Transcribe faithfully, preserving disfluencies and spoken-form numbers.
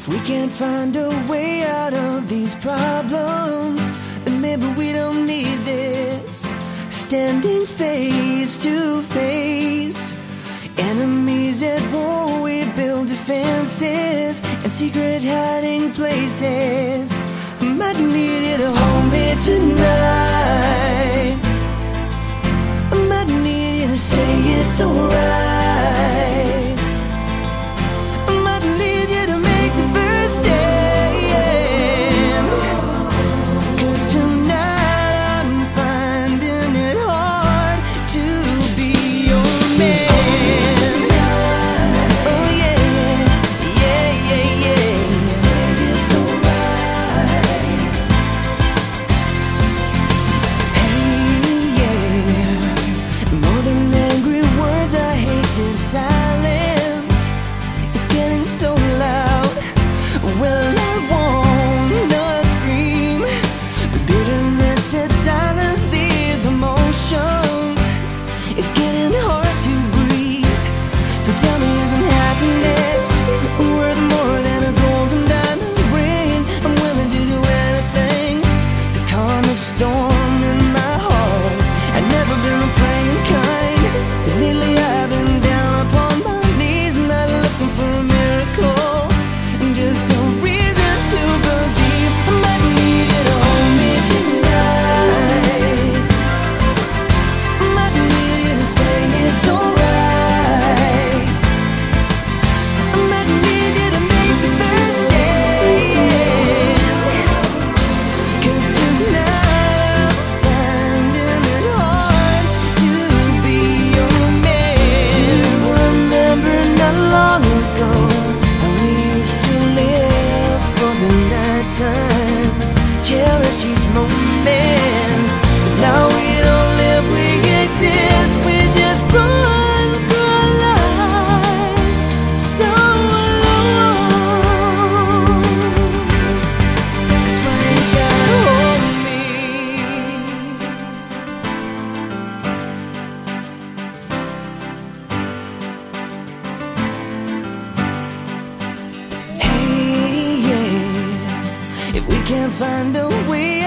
we can't find a way out of these problems, then maybe we don't need this. Standing face to face, enemies at war, we build defenses and secret hiding places. Might need you to hold me tonight. I might need you to say it's alright. I might need you to make the first stand, 'cause tonight I'm finding it hard to be your man. Oh yeah, yeah, yeah, yeah. Say it's alright. Hey, yeah. More than angry words, I hate this silence. It's getting so loud. Well, I wanna scream. Bitterness has silenced these emotions. It's getting hard to breathe. So tell me, isn't happiness worth more than a golden diamond ring? I'm willing to do anything to calm the storm in my heart. I've never been a praying kind, but lately I've been down upon my knees, not looking for a miracle, and just no reason to believe. I might need you to hold me tonight. I might need you to say it's alright. I might need you to make the first stand, 'cause tonight I'm finding it hard to be your man. Do you remember not long ago how we used to live for the nighttime, cherish each moment? Now we don't live, we exist, we just run through our lives so alone. That's why you gotta hold me. Hey, yeah. If we can't find a way